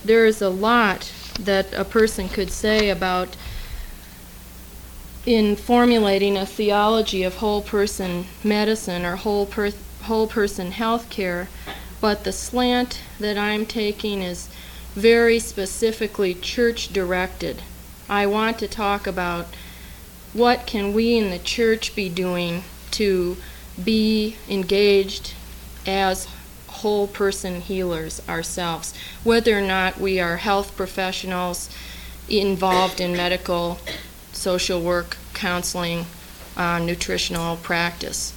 there is a lot that a person could say about in formulating a theology of whole person medicine or whole person health care, but the slant that I'm taking is very specifically church directed. I want to talk about what can we in the church be doing to be engaged as whole person healers ourselves, whether or not we are health professionals involved in medical, social work, counseling, nutritional practice.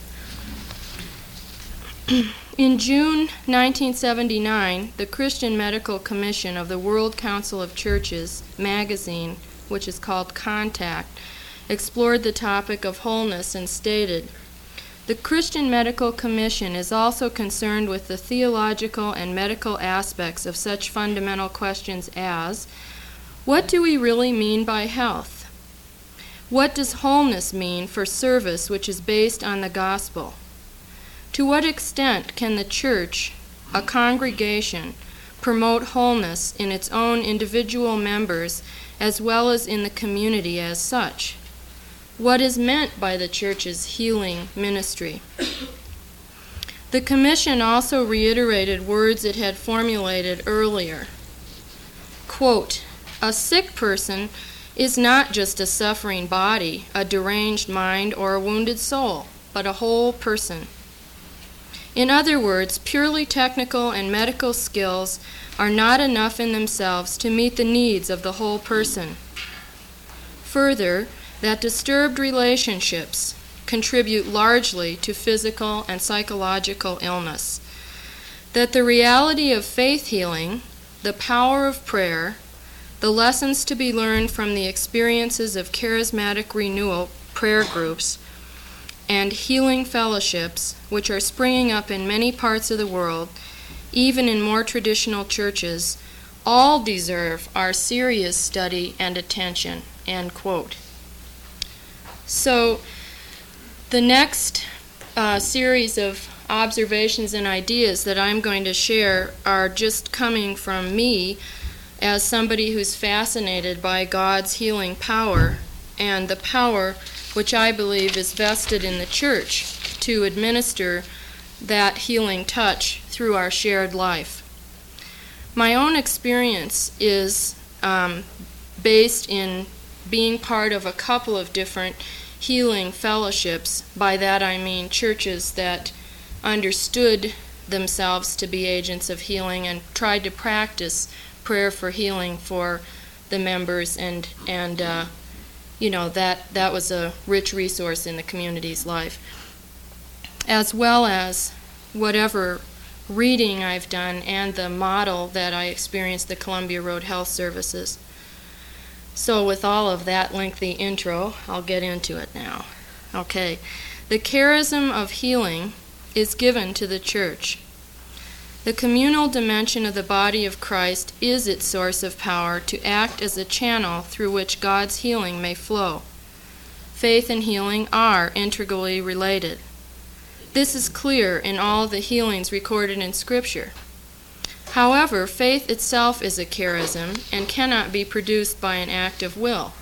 In June 1979, the Christian Medical Commission of the World Council of Churches magazine, which is called Contact, explored the topic of wholeness and stated, "The Christian Medical Commission is also concerned with the theological and medical aspects of such fundamental questions as, what do we really mean by health? What does wholeness mean for service which is based on the gospel? To what extent can the church, a congregation, promote wholeness in its own individual members as well as in the community as such? What is meant by the church's healing ministry?" The commission also reiterated words it had formulated earlier. Quote, "A sick person is not just a suffering body, a deranged mind, or a wounded soul, but a whole person. In other words, purely technical and medical skills are not enough in themselves to meet the needs of the whole person. Further, that disturbed relationships contribute largely to physical and psychological illness. That the reality of faith healing, the power of prayer, the lessons to be learned from the experiences of charismatic renewal prayer groups, and healing fellowships, which are springing up in many parts of the world, even in more traditional churches, all deserve our serious study and attention." End quote. So the next series of observations and ideas that I'm going to share are just coming from me as somebody who's fascinated by God's healing power and the power which I believe is vested in the church to administer that healing touch through our shared life. My own experience is based in being part of a couple of different healing fellowships. By that I mean churches that understood themselves to be agents of healing and tried to practice prayer for healing for the members, and that was a rich resource in the community's life, as well as whatever reading I've done and the model that I experienced the Columbia Road Health Services. So with all of that lengthy intro, I'll get into it now. Okay, the charism of healing is given to the church. The communal dimension of the body of Christ is its source of power to act as a channel through which God's healing may flow. Faith and healing are integrally related. This is clear in all the healings recorded in Scripture. However, faith itself is a charism and cannot be produced by an act of will.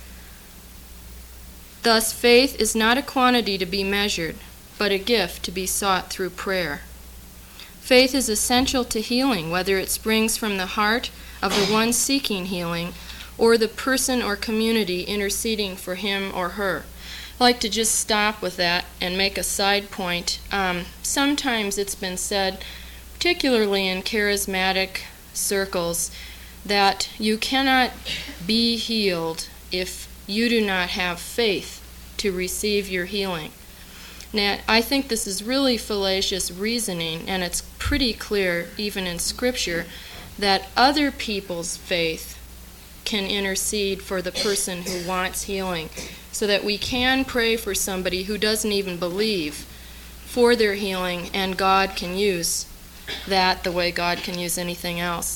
Thus, faith is not a quantity to be measured, but a gift to be sought through prayer. Faith is essential to healing, whether it springs from the heart of the one seeking healing or the person or community interceding for him or her. I'd like to just stop with that and make a side point. Sometimes it's been said, particularly in charismatic circles, that you cannot be healed if you do not have faith to receive your healing. Now, I think this is really fallacious reasoning, and it's pretty clear, even in Scripture, that other people's faith can intercede for the person who wants healing, so that we can pray for somebody who doesn't even believe for their healing, and God can use that the way God can use anything else.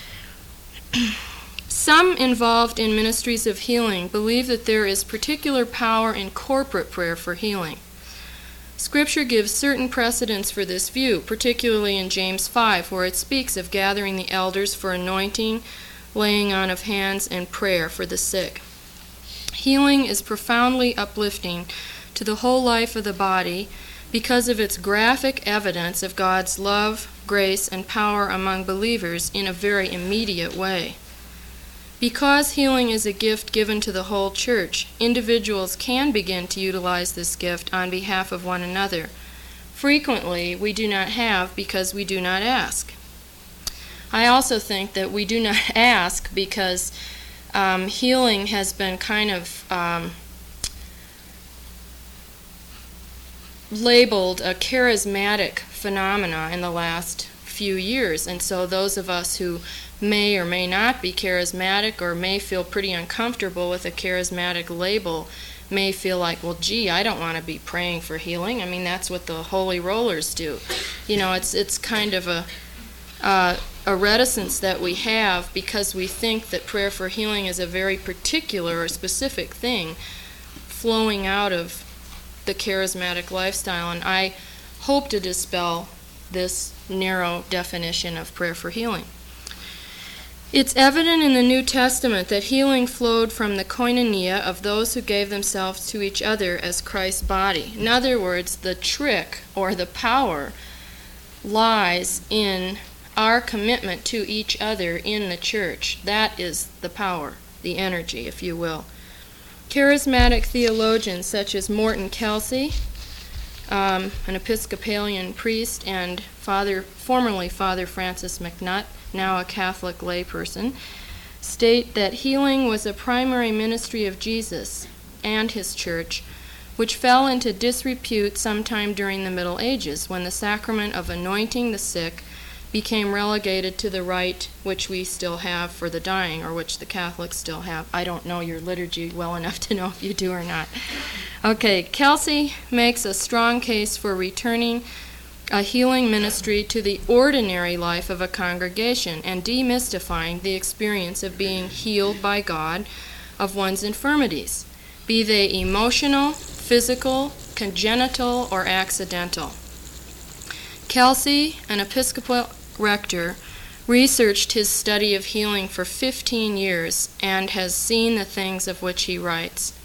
Some involved in ministries of healing believe that there is particular power in corporate prayer for healing. Scripture gives certain precedents for this view, particularly in James 5, where it speaks of gathering the elders for anointing, laying on of hands, and prayer for the sick. Healing is profoundly uplifting to the whole life of the body because of its graphic evidence of God's love, grace, and power among believers in a very immediate way. Because healing is a gift given to the whole church, individuals can begin to utilize this gift on behalf of one another. Frequently, we do not have because we do not ask. I also think that we do not ask because healing has been kind of labeled a charismatic phenomena in the last few years, and so those of us who may or may not be charismatic or may feel pretty uncomfortable with a charismatic label may feel like, well, gee, I don't want to be praying for healing. I mean, that's what the holy rollers do. You know, it's kind of a reticence that we have because we think that prayer for healing is a very particular or specific thing flowing out of the charismatic lifestyle, and I hope to dispel this narrow definition of prayer for healing. It's evident in the New Testament that healing flowed from the koinonia of those who gave themselves to each other as Christ's body. In other words, the trick or the power lies in our commitment to each other in the church. That is the power, the energy, if you will. Charismatic theologians such as Morton Kelsey, an Episcopalian priest, and formerly Father Francis McNutt, now a Catholic layperson, state that healing was a primary ministry of Jesus and his church, which fell into disrepute sometime during the Middle Ages, when the sacrament of anointing the sick became relegated to the rite which we still have for the dying, or which the Catholics still have. I don't know your liturgy well enough to know if you do or not. Okay, Kelsey makes a strong case for returning a healing ministry to the ordinary life of a congregation and demystifying the experience of being healed by God of one's infirmities, be they emotional, physical, congenital, or accidental. Kelsey, an Episcopal rector, researched his study of healing for 15 years and has seen the things of which he writes.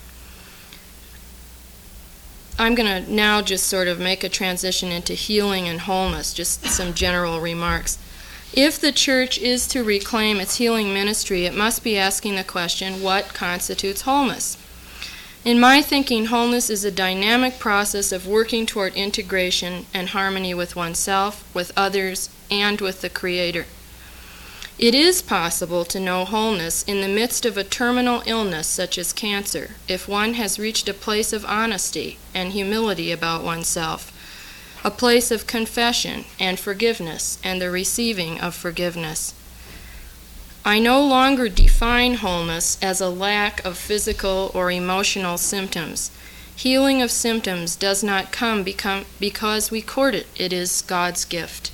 I'm going to now just sort of make a transition into healing and wholeness, just some general remarks. If the church is to reclaim its healing ministry, it must be asking the question, what constitutes wholeness? In my thinking, wholeness is a dynamic process of working toward integration and harmony with oneself, with others, and with the Creator. It is possible to know wholeness in the midst of a terminal illness such as cancer, if one has reached a place of honesty and humility about oneself, a place of confession and forgiveness and the receiving of forgiveness. I no longer define wholeness as a lack of physical or emotional symptoms. Healing of symptoms does not come because we court it. It is God's gift.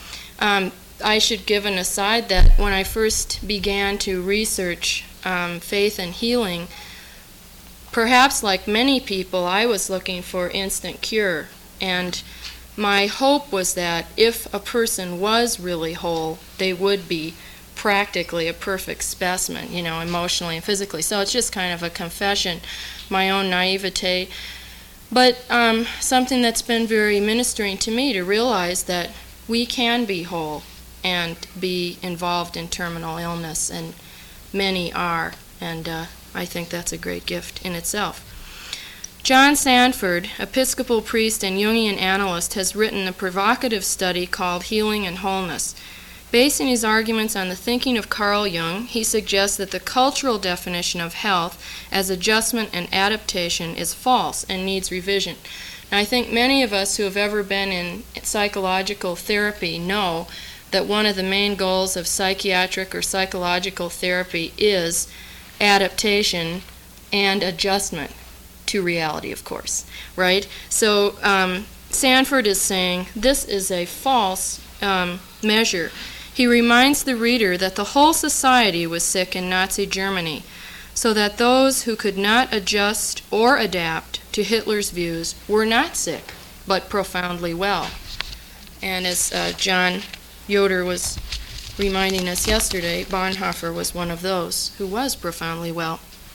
I should give an aside that when I first began to research faith and healing, perhaps like many people, I was looking for instant cure. And my hope was that if a person was really whole, they would be practically a perfect specimen, you know, emotionally and physically. So it's just kind of a confession, my own naivete. But something that's been very ministering to me to realize that we can be whole and be involved in terminal illness, and many are, and I think that's a great gift in itself. John Sanford, Episcopal priest and Jungian analyst, has written a provocative study called Healing and Wholeness. Basing his arguments on the thinking of Carl Jung, he suggests that the cultural definition of health as adjustment and adaptation is false and needs revision. Now, I think many of us who have ever been in psychological therapy know that one of the main goals of psychiatric or psychological therapy is adaptation and adjustment to reality, of course, right? So Sanford is saying this is a false measure. He reminds the reader that the whole society was sick in Nazi Germany, so that those who could not adjust or adapt to Hitler's views were not sick, but profoundly well. And as John Yoder was reminding us yesterday, Bonhoeffer was one of those who was profoundly well.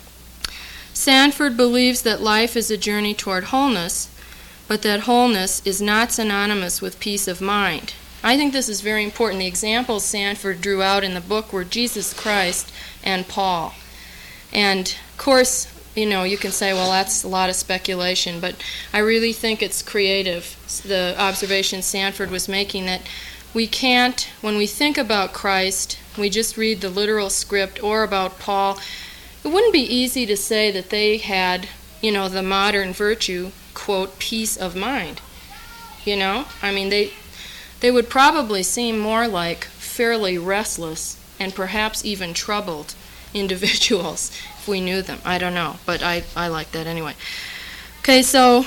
Sanford believes that life is a journey toward wholeness, but that wholeness is not synonymous with peace of mind. I think this is very important. The examples Sanford drew out in the book were Jesus Christ and Paul. And, of course, you can say, well, that's a lot of speculation, but I really think it's creative, the observation Sanford was making, that we can't, when we think about Christ, we just read the literal script, or about Paul, it wouldn't be easy to say that they had, the modern virtue, quote, peace of mind. I mean, they would probably seem more like fairly restless and perhaps even troubled individuals if we knew them. I don't know, but I like that anyway. Okay, so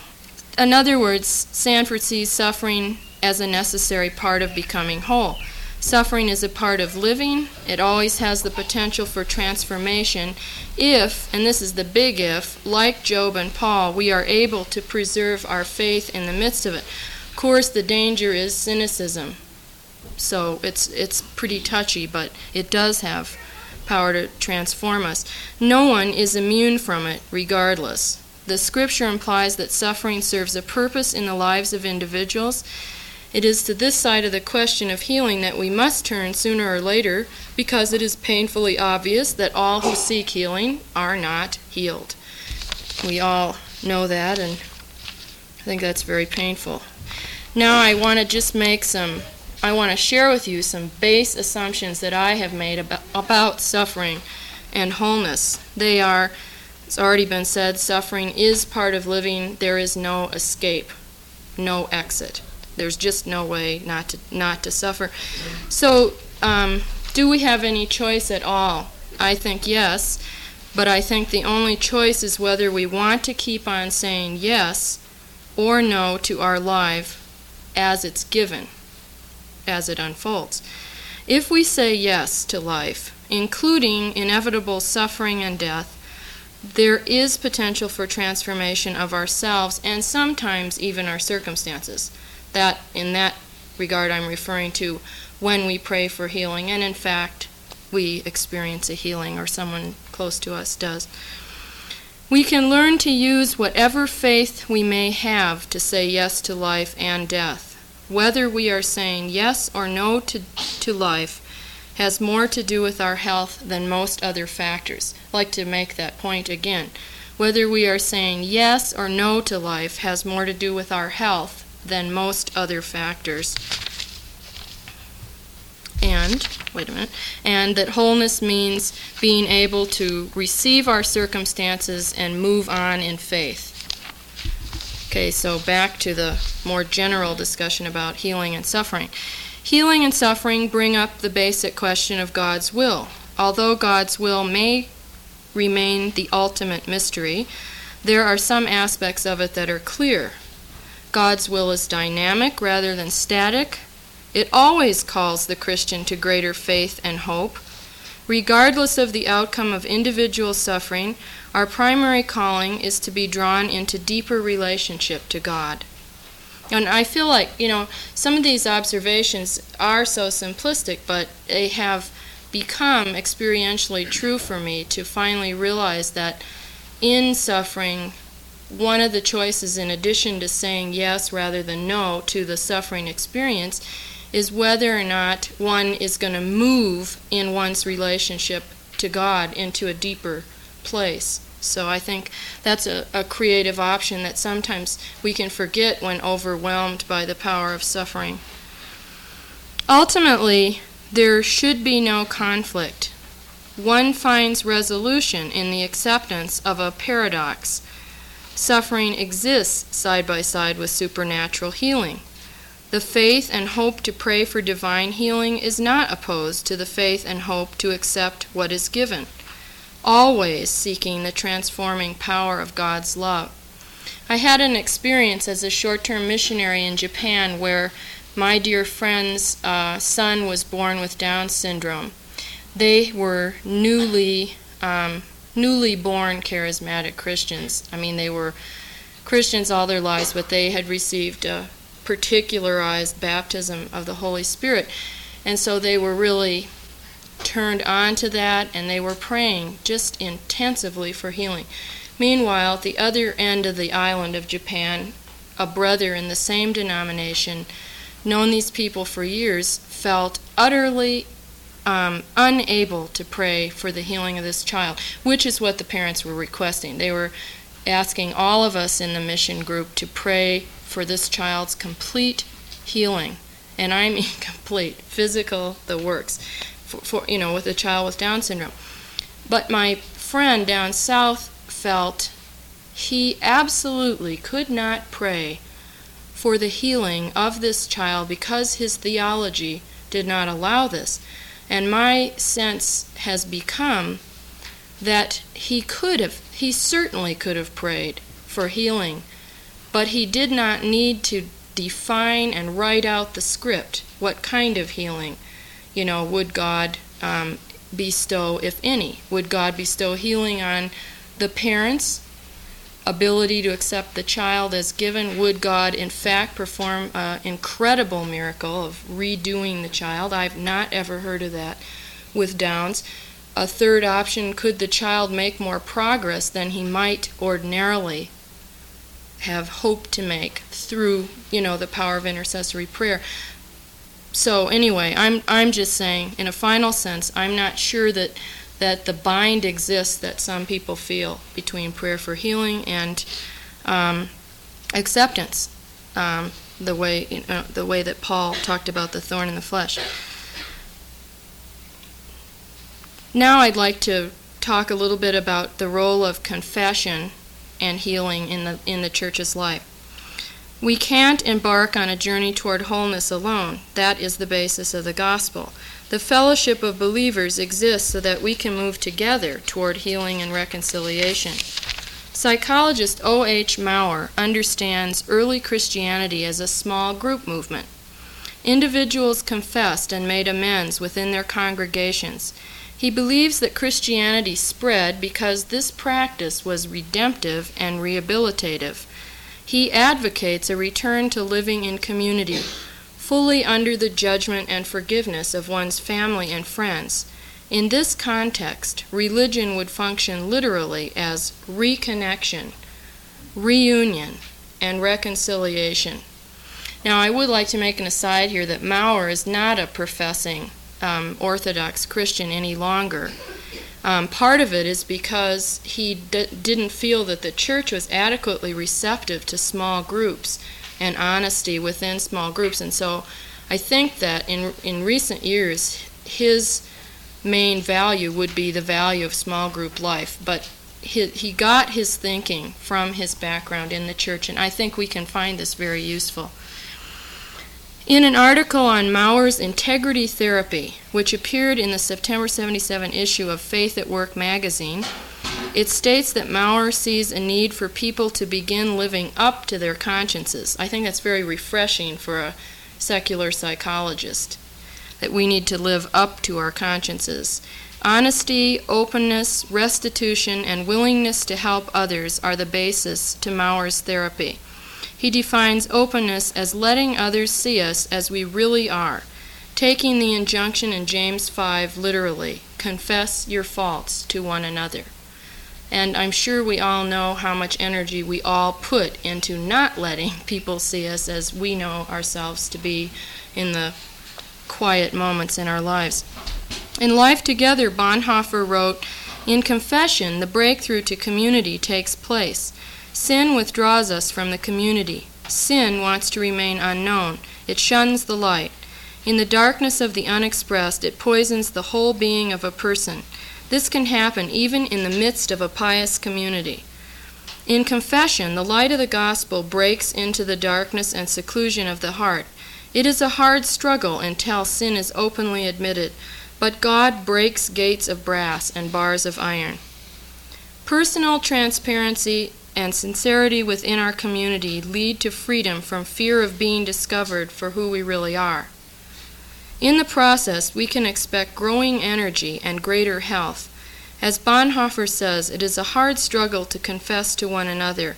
in other words, Sanford sees suffering as a necessary part of becoming whole. Suffering is a part of living. It always has the potential for transformation if, and this is the big if, like Job and Paul, we are able to preserve our faith in the midst of it. Of course, the danger is cynicism. So it's pretty touchy, but it does have power to transform us. No one is immune from it, regardless. The scripture implies that suffering serves a purpose in the lives of individuals. It is to this side of the question of healing that we must turn sooner or later, because it is painfully obvious that all who seek healing are not healed. We all know that, and I think that's very painful. Now I want to just I want to share with you some base assumptions that I have made about suffering and wholeness. They are, it's already been said, suffering is part of living. There is no escape, no exit. There's just no way not to suffer. So, do we have any choice at all? I think yes, but I think the only choice is whether we want to keep on saying yes or no to our life as it's given, as it unfolds. If we say yes to life, including inevitable suffering and death, there is potential for transformation of ourselves and sometimes even our circumstances. That, in that regard, I'm referring to when we pray for healing, and in fact, we experience a healing, or someone close to us does. We can learn to use whatever faith we may have to say yes to life and death. Whether we are saying yes or no to life has more to do with our health than most other factors. I'd like to make that point again. Whether we are saying yes or no to life has more to do with our health than most other factors. And that wholeness means being able to receive our circumstances and move on in faith. Okay, so back to the more general discussion about healing and suffering. Healing and suffering bring up the basic question of God's will. Although God's will may remain the ultimate mystery, there are some aspects of it that are clear. God's will is dynamic rather than static. It always calls the Christian to greater faith and hope. Regardless of the outcome of individual suffering, our primary calling is to be drawn into deeper relationship to God. And I feel like, some of these observations are so simplistic, but they have become experientially true for me to finally realize that in suffering, one of the choices, in addition to saying yes rather than no to the suffering experience, is whether or not one is going to move in one's relationship to God into a deeper place. So I think that's a creative option that sometimes we can forget when overwhelmed by the power of suffering. Ultimately, there should be no conflict. One finds resolution in the acceptance of a paradox. Suffering exists side by side with supernatural healing. The faith and hope to pray for divine healing is not opposed to the faith and hope to accept what is given, always seeking the transforming power of God's love. I had an experience as a short-term missionary in Japan where my dear friend's son was born with Down syndrome. They were newly born charismatic Christians. I mean, they were Christians all their lives, but they had received a particularized baptism of the Holy Spirit. And so they were really turned on to that, and they were praying just intensively for healing. Meanwhile, at the other end of the island of Japan, a brother in the same denomination, known these people for years, felt utterly unable to pray for the healing of this child, which is what the parents were requesting. They were asking all of us in the mission group to pray for this child's complete healing, and I mean complete, physical, the works, for with a child with Down syndrome. But my friend down south felt he absolutely could not pray for the healing of this child because his theology did not allow this. And my sense has become that he certainly could have prayed for healing, but he did not need to define and write out the script. What kind of healing, would God bestow, if any? Would God bestow healing on the parents' ability to accept the child as given? Would God, in fact, perform an incredible miracle of redoing the child? I've not ever heard of that with Downs. A third option, could the child make more progress than he might ordinarily have hoped to make through, the power of intercessory prayer? So anyway, I'm just saying, in a final sense, I'm not sure that the bind exists that some people feel between prayer for healing and acceptance, the way that Paul talked about the thorn in the flesh. Now I'd like to talk a little bit about the role of confession and healing in the church's life. We can't embark on a journey toward wholeness alone. That is the basis of the gospel. The fellowship of believers exists so that we can move together toward healing and reconciliation. Psychologist O.H. Maurer understands early Christianity as a small group movement. Individuals confessed and made amends within their congregations. He believes that Christianity spread because this practice was redemptive and rehabilitative. He advocates a return to living in community, fully under the judgment and forgiveness of one's family and friends. In this context, religion would function literally as reconnection, reunion, and reconciliation. Now, I would like to make an aside here that Maurer is not a professing Orthodox Christian any longer. Part of it is because he didn't feel that the church was adequately receptive to small groups and honesty within small groups. And so I think that in recent years, his main value would be the value of small group life. But he got his thinking from his background in the church, and I think we can find this very useful. In an article on Maurer's Integrity Therapy, which appeared in the September 1977 issue of Faith at Work magazine, it states that Maurer sees a need for people to begin living up to their consciences. I think that's very refreshing for a secular psychologist, that we need to live up to our consciences. Honesty, openness, restitution, and willingness to help others are the basis to Maurer's therapy. He defines openness as letting others see us as we really are, taking the injunction in James 5 literally, confess your faults to one another. And I'm sure we all know how much energy we all put into not letting people see us as we know ourselves to be in the quiet moments in our lives. In Life Together, Bonhoeffer wrote, "In confession, the breakthrough to community takes place. Sin withdraws us from the community. Sin wants to remain unknown. It shuns the light. In the darkness of the unexpressed, it poisons the whole being of a person. This can happen even in the midst of a pious community. In confession, the light of the gospel breaks into the darkness and seclusion of the heart. It is a hard struggle until sin is openly admitted, but God breaks gates of brass and bars of iron. Personal transparency and sincerity within our community lead to freedom from fear of being discovered for who we really are. In the process, we can expect growing energy and greater health. As Bonhoeffer says, it is a hard struggle to confess to one another,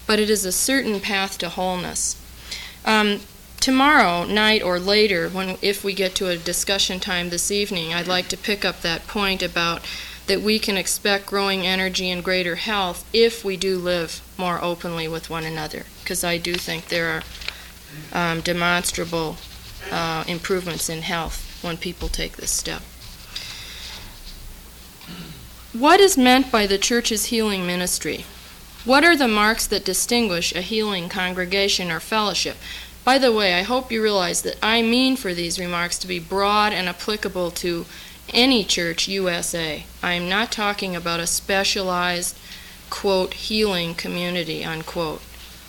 but it is a certain path to wholeness. Tomorrow night or later, if we get to a discussion time this evening, I'd like to pick up that point about that we can expect growing energy and greater health if we do live more openly with one another, because I do think there are demonstrable improvements in health when people take this step. What is meant by the church's healing ministry? What are the marks that distinguish a healing congregation or fellowship? By the way, I hope you realize that I mean for these remarks to be broad and applicable to any church USA. I am not talking about a specialized, quote, healing community, unquote.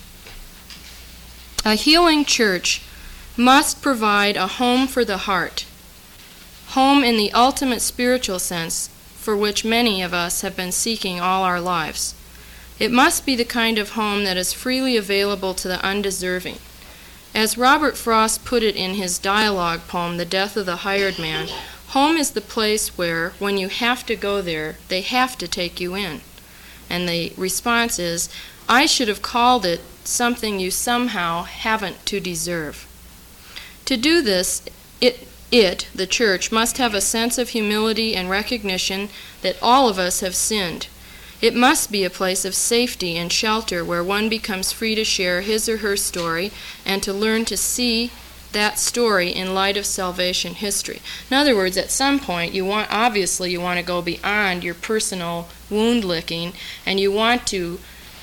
A healing church must provide a home for the heart, home in the ultimate spiritual sense for which many of us have been seeking all our lives. It must be the kind of home that is freely available to the undeserving. As Robert Frost put it in his dialogue poem, The Death of the Hired Man, home is the place where, when you have to go there, they have to take you in. And the response is, I should have called it something you somehow haven't to deserve. To do this, the church, must have a sense of humility and recognition that all of us have sinned. It must be a place of safety and shelter where one becomes free to share his or her story and to learn to see that story in light of salvation history. In other words, at some point, you want to go beyond your personal wound licking, and you want to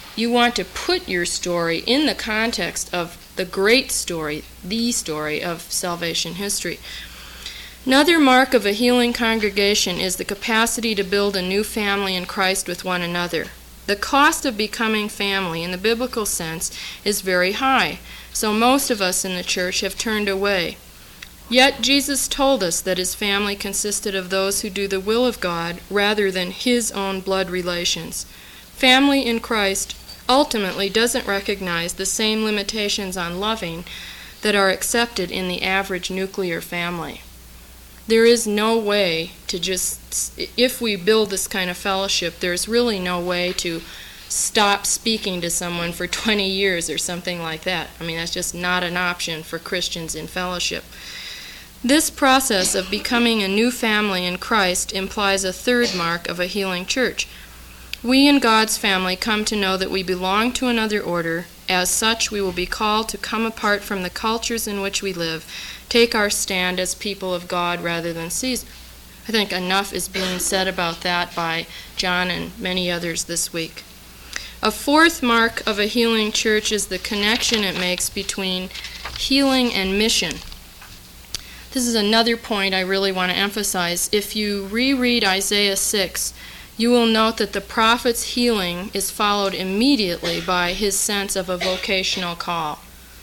put your story in the context of the great story, the story of salvation history. Another mark of a healing congregation is the capacity to build a new family in Christ with one another. The cost of becoming family in the biblical sense is very high, so most of us in the church have turned away. Yet Jesus told us that his family consisted of those who do the will of God rather than his own blood relations. Family in Christ ultimately doesn't recognize the same limitations on loving that are accepted in the average nuclear family. There is no way to if we build this kind of fellowship, there's really no way to stop speaking to someone for 20 years or something like that. I mean, that's just not an option for Christians in fellowship. This process of becoming a new family in Christ implies a third mark of a healing church. We in God's family come to know that we belong to another order. As such, we will be called to come apart from the cultures in which we live, take our stand as people of God rather than Caesar. I think enough is being said about that by John and many others this week. A fourth mark of a healing church is the connection it makes between healing and mission. This is another point I really want to emphasize. If you reread Isaiah 6, you will note that the prophet's healing is followed immediately by his sense of a vocational call.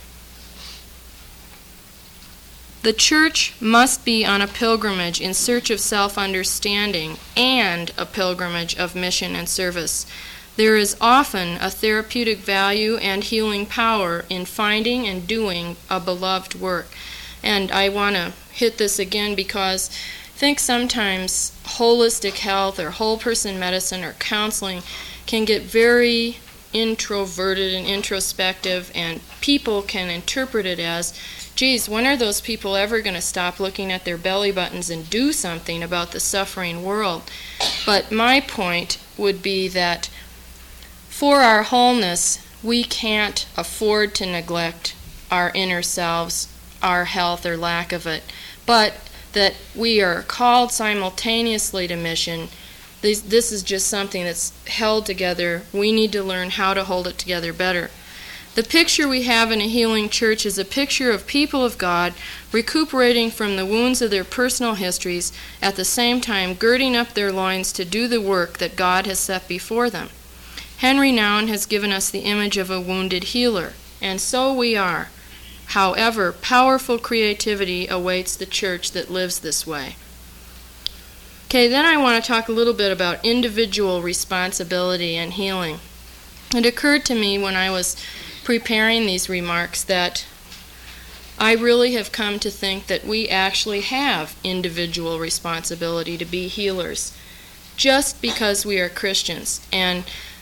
The church must be on a pilgrimage in search of self-understanding and a pilgrimage of mission and service. There is often a therapeutic value and healing power in finding and doing a beloved work. And I want to hit this again because I think sometimes holistic health or whole person medicine or counseling can get very introverted and introspective, and people can interpret it as, geez, when are those people ever going to stop looking at their belly buttons and do something about the suffering world? But my point would be that for our wholeness, we can't afford to neglect our inner selves, our health or lack of it, but that we are called simultaneously to mission. This is just something that's held together. We need to learn how to hold it together better. The picture we have in a healing church is a picture of people of God recuperating from the wounds of their personal histories, at the same time girding up their loins to do the work that God has set before them. Henry Nouwen has given us the image of a wounded healer, and so we are. However, powerful creativity awaits the church that lives this way. Okay, then I want to talk a little bit about individual responsibility and healing. It occurred to me when I was preparing these remarks that I really have come to think that we actually have individual responsibility to be healers just because we are Christians. And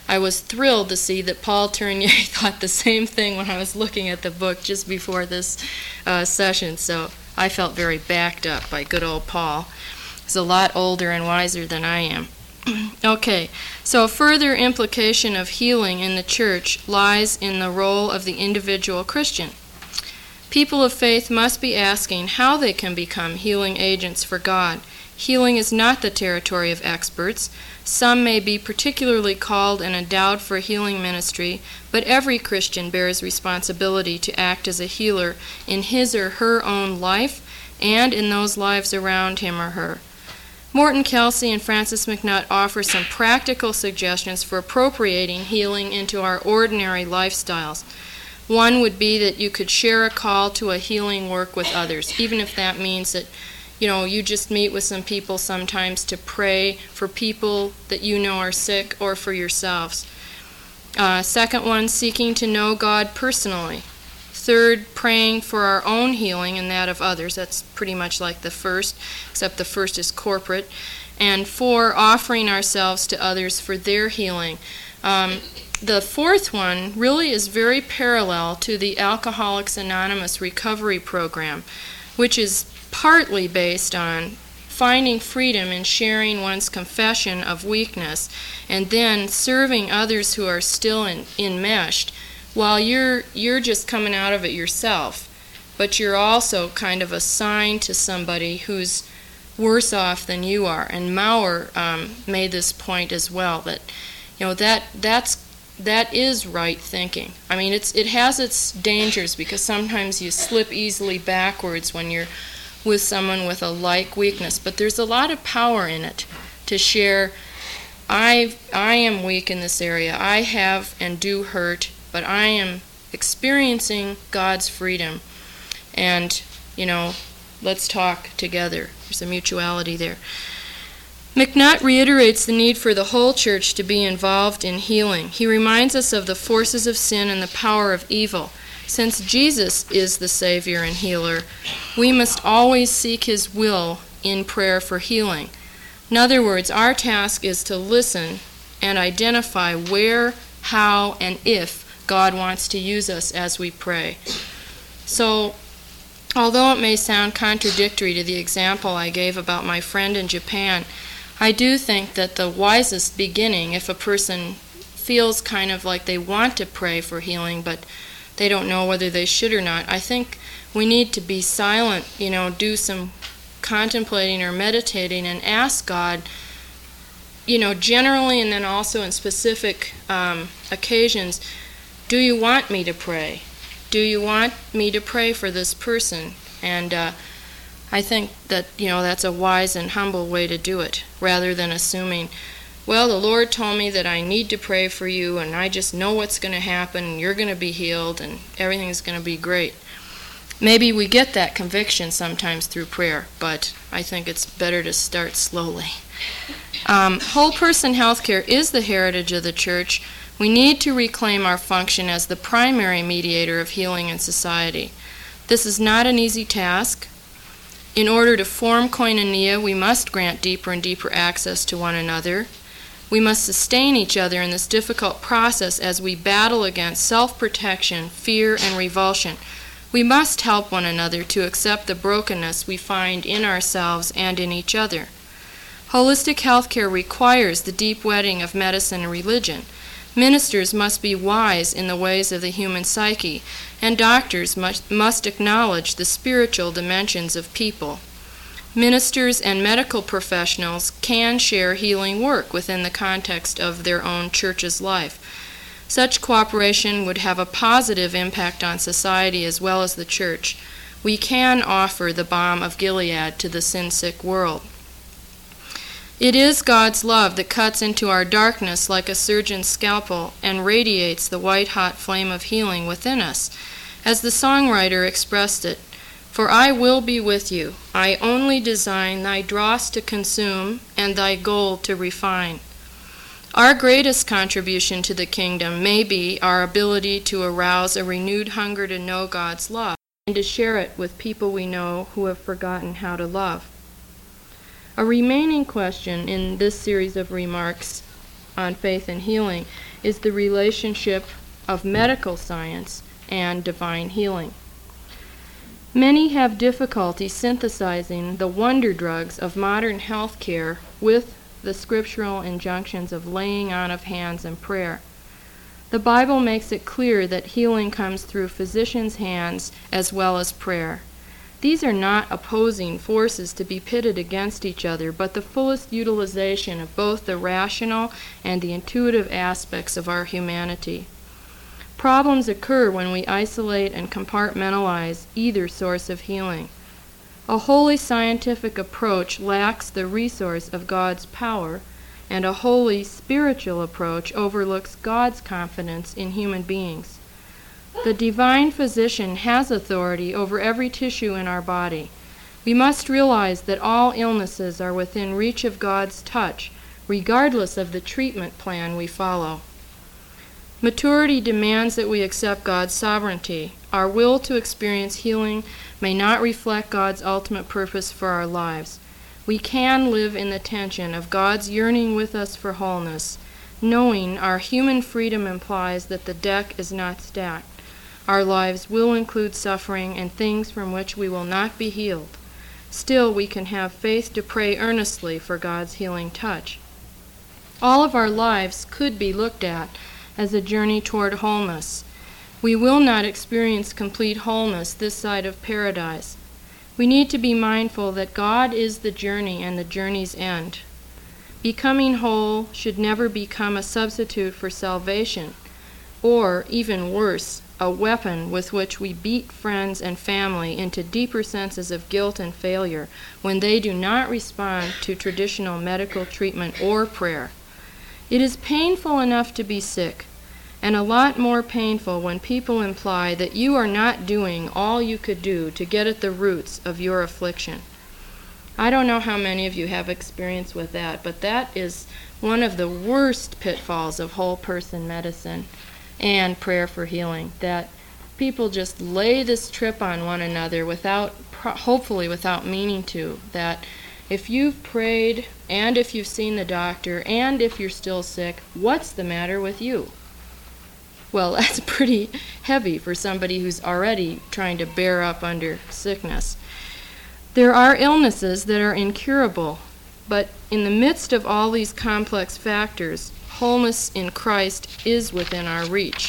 I was thrilled to see that Paul Tournier thought the same thing when I was looking at the book just before this session. So I felt very backed up by good old Paul. He's a lot older and wiser than I am. Okay, so a further implication of healing in the church lies in the role of the individual Christian. People of faith must be asking how they can become healing agents for God. Healing is not the territory of experts. Some may be particularly called and endowed for healing ministry, but every Christian bears responsibility to act as a healer in his or her own life and in those lives around him or her. Morton Kelsey and Francis McNutt offer some practical suggestions for appropriating healing into our ordinary lifestyles. One would be that you could share a call to a healing work with others, even if that means that you just meet with some people sometimes to pray for people that you know are sick or for yourselves. Second one, seeking to know God personally. Third, praying for our own healing and that of others. That's pretty much like the first, except the first is corporate. And four, offering ourselves to others for their healing. The fourth one really is very parallel to the Alcoholics Anonymous recovery program, which is partly based on finding freedom in sharing one's confession of weakness and then serving others who are still enmeshed while you're just coming out of it yourself, but you're also kind of assigned to somebody who's worse off than you are. And Maurer made this point as well, that that is right thinking. I mean, it has its dangers because sometimes you slip easily backwards when you're with someone with a like weakness, but there's a lot of power in it to share. I am weak in this area. I have and do hurt, but I am experiencing God's freedom. And, let's talk together. There's a mutuality there. McNutt reiterates the need for the whole church to be involved in healing. He reminds us of the forces of sin and the power of evil. Since Jesus is the Savior and healer, we must always seek His will in prayer for healing. In other words, our task is to listen and identify where, how, and if God wants to use us as we pray. So, although it may sound contradictory to the example I gave about my friend in Japan, I do think that the wisest beginning, if a person feels kind of like they want to pray for healing, but they don't know whether they should or not, I think we need to be silent, do some contemplating or meditating and ask God, generally and then also in specific occasions, do you want me to pray? Do you want me to pray for this person? And I think that, that's a wise and humble way to do it, rather than assuming, well, the Lord told me that I need to pray for you, and I just know what's going to happen, and you're going to be healed, and everything's going to be great. Maybe we get that conviction sometimes through prayer, but I think it's better to start slowly. Whole person healthcare is the heritage of the church. We need to reclaim our function as the primary mediator of healing in society. This is not an easy task. In order to form koinonia, we must grant deeper and deeper access to one another. We must sustain each other in this difficult process as we battle against self-protection, fear, and revulsion. We must help one another to accept the brokenness we find in ourselves and in each other. Holistic healthcare requires the deep wedding of medicine and religion. Ministers must be wise in the ways of the human psyche, and doctors must acknowledge the spiritual dimensions of people. Ministers and medical professionals can share healing work within the context of their own church's life. Such cooperation would have a positive impact on society as well as the church. We can offer the balm of Gilead to the sin-sick world. It is God's love that cuts into our darkness like a surgeon's scalpel and radiates the white-hot flame of healing within us. As the songwriter expressed it, "For I will be with you. I only design thy dross to consume and thy gold to refine." Our greatest contribution to the kingdom may be our ability to arouse a renewed hunger to know God's love and to share it with people we know who have forgotten how to love. A remaining question in this series of remarks on faith and healing is the relationship of medical science and divine healing. Many have difficulty synthesizing the wonder drugs of modern health care with the scriptural injunctions of laying on of hands and prayer. The Bible makes it clear that healing comes through physicians' hands as well as prayer. These are not opposing forces to be pitted against each other, but the fullest utilization of both the rational and the intuitive aspects of our humanity. Problems occur when we isolate and compartmentalize either source of healing. A wholly scientific approach lacks the resource of God's power, and a wholly spiritual approach overlooks God's confidence in human beings. The divine physician has authority over every tissue in our body. We must realize that all illnesses are within reach of God's touch, regardless of the treatment plan we follow. Maturity demands that we accept God's sovereignty. Our will to experience healing may not reflect God's ultimate purpose for our lives. We can live in the tension of God's yearning with us for wholeness, knowing our human freedom implies that the deck is not stacked. Our lives will include suffering and things from which we will not be healed. Still, we can have faith to pray earnestly for God's healing touch. All of our lives could be looked at as a journey toward wholeness. We will not experience complete wholeness this side of paradise. We need to be mindful that God is the journey and the journey's end. Becoming whole should never become a substitute for salvation, or, even worse, a weapon with which we beat friends and family into deeper senses of guilt and failure when they do not respond to traditional medical treatment or prayer. It is painful enough to be sick, and a lot more painful when people imply that you are not doing all you could do to get at the roots of your affliction. I don't know how many of you have experience with that, but that is one of the worst pitfalls of whole person medicine and prayer for healing, that people just lay this trip on one another hopefully without meaning to, that if you've prayed and if you've seen the doctor and if you're still sick, what's the matter with you? Well, that's pretty heavy for somebody who's already trying to bear up under sickness. There are illnesses that are incurable, but in the midst of all these complex factors, wholeness in Christ is within our reach.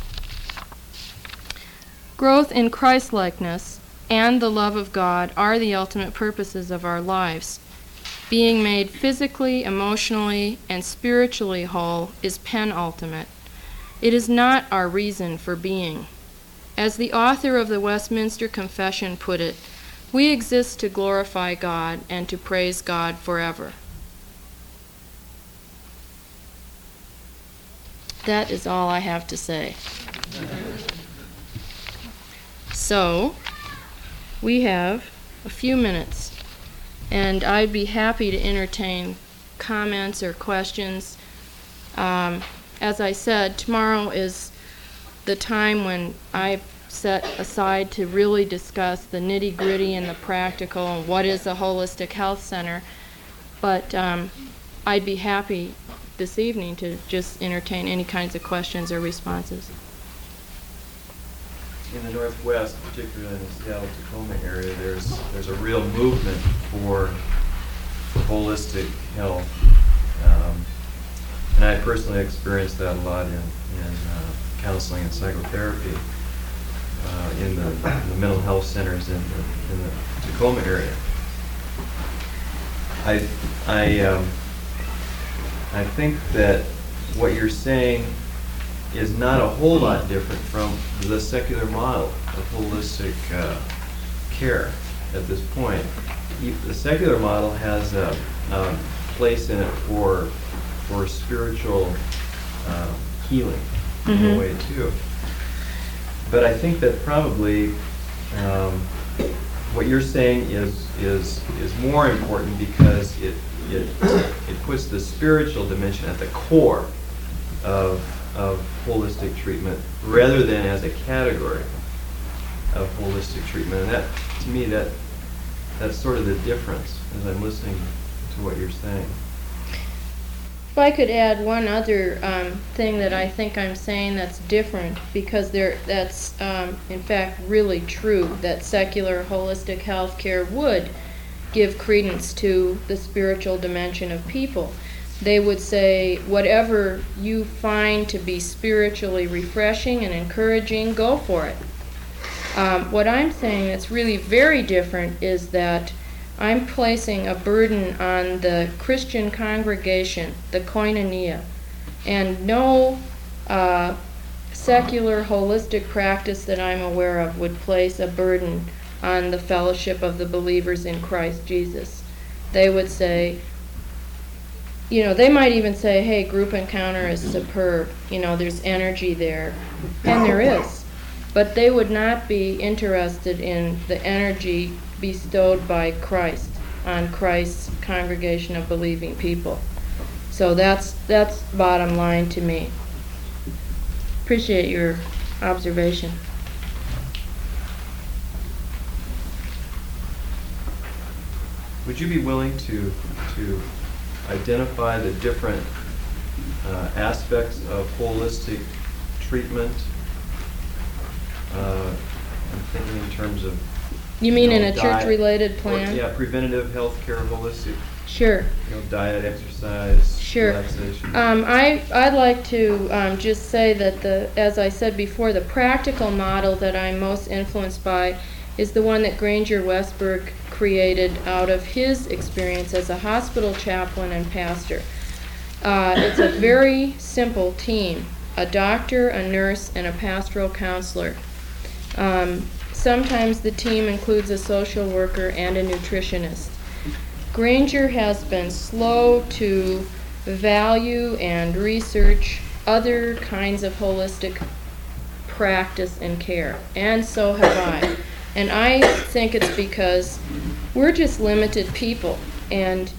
Growth in Christ-likeness and the love of God are the ultimate purposes of our lives. Being made physically, emotionally, and spiritually whole is penultimate. It is not our reason for being. As the author of the Westminster Confession put it, we exist to glorify God and to praise God forever. That is all I have to say. So, we have a few minutes, and I'd be happy to entertain comments or questions. As I said, tomorrow is the time when I've set aside to really discuss the nitty-gritty and the practical and what is a holistic health center. But I'd be happy this evening to just entertain any kinds of questions or responses. In the Northwest, particularly in the Seattle-Tacoma area, there's a real movement for holistic health. And I personally experienced that a lot in counseling and psychotherapy in the mental health centers in the Tacoma area. I think that what you're saying is not a whole lot different from the secular model of holistic care at this point. The secular model has a place in it for spiritual healing in a way too. But I think that probably what you're saying is more important because it puts the spiritual dimension at the core of holistic treatment rather than as a category of holistic treatment. And that, to me, that's sort of the difference as I'm listening to what you're saying. If I could add one other thing that I think I'm saying that's different, because that's in fact really true, that secular holistic health care would give credence to the spiritual dimension of people. They would say, whatever you find to be spiritually refreshing and encouraging, go for it. What I'm saying that's really very different is that I'm placing a burden on the Christian congregation, the koinonia, and no secular holistic practice that I'm aware of would place a burden on the fellowship of the believers in Christ Jesus. They would say, they might even say, hey, group encounter is superb, there's energy there, and there is. But they would not be interested in the energy bestowed by Christ on Christ's congregation of believing people. So that's bottom line to me. Appreciate your observation. Would you be willing to identify the different aspects of holistic treatment? I'm thinking in terms of... You mean in a church-related plan? Yeah, preventative health care, holistic. Sure. Diet, exercise, sure. Relaxation. I'd like to just say that, as I said before, the practical model that I'm most influenced by is the one that Granger Westberg created out of his experience as a hospital chaplain and pastor. It's a very simple team: a doctor, a nurse, and a pastoral counselor. Sometimes the team includes a social worker and a nutritionist. Granger has been slow to value and research other kinds of holistic practice and care, and so have I. And I think it's because we're just limited people, and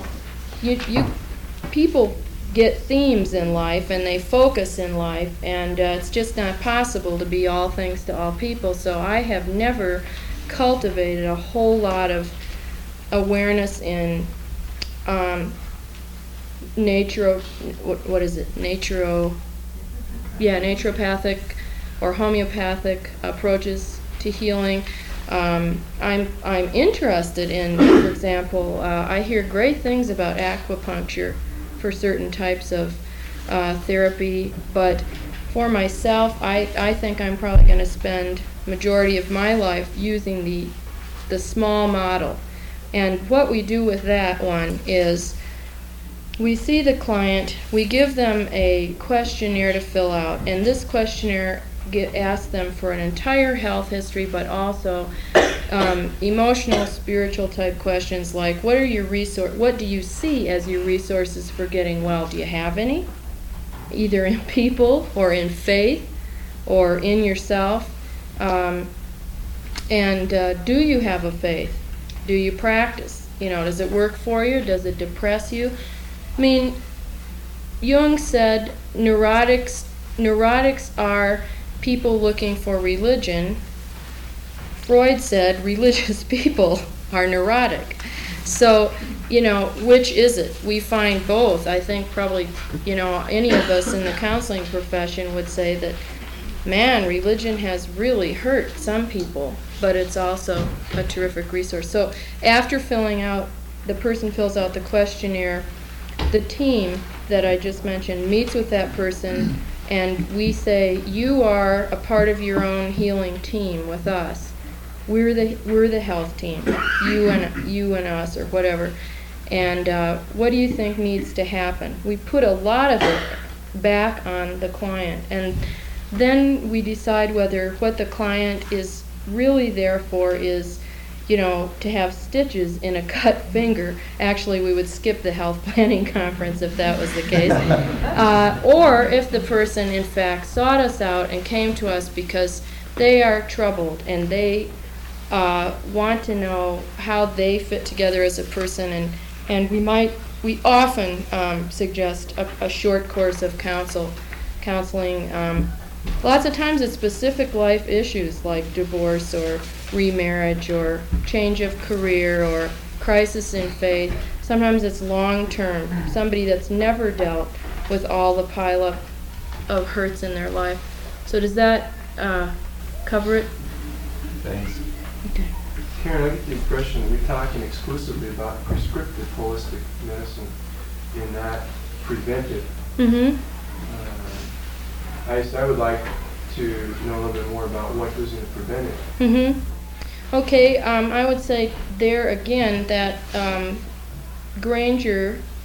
people get themes in life and they focus in life, and it's just not possible to be all things to all people. So I have never cultivated a whole lot of awareness in naturopathic or homeopathic approaches to healing. I'm interested in, for example, I hear great things about acupuncture for certain types of therapy, but for myself, I think I'm probably going to spend majority of my life using the small model. And what we do with that one is we see the client, we give them a questionnaire to fill out, and this questionnaire asks them for an entire health history, but also emotional, spiritual type questions like, what do you see as your resources for getting well? Do you have any? Either in people or in faith or in yourself. And do you have a faith? Do you practice? Does it work for you? Does it depress you? I mean, Jung said neurotics are people looking for religion. Freud said religious people are neurotic. So, which is it? We find both. I think probably, any of us in the counseling profession would say that, man, religion has really hurt some people, but it's also a terrific resource. So after the person fills out the questionnaire, the team that I just mentioned meets with that person, and we say, you are a part of your own healing team with us. We're the health team, you and us, or whatever. And what do you think needs to happen? We put a lot of it back on the client, and then we decide whether what the client is really there for is, to have stitches in a cut finger. Actually, we would skip the health planning conference if that was the case. Or if the person, in fact, sought us out and came to us because they are troubled and they want to know how they fit together as a person, and we often suggest a short course of counseling. Lots of times it's specific life issues like divorce or remarriage or change of career or crisis in faith. Sometimes it's long-term, somebody that's never dealt with all the pileup of hurts in their life. So does that cover it? Thanks. Okay. Karen, I get the impression that you're talking exclusively about prescriptive holistic medicine in that preventive. Mm-hmm. I would like to know a little bit more about what goes into preventive. Mm-hmm. Okay, I would say there again that Granger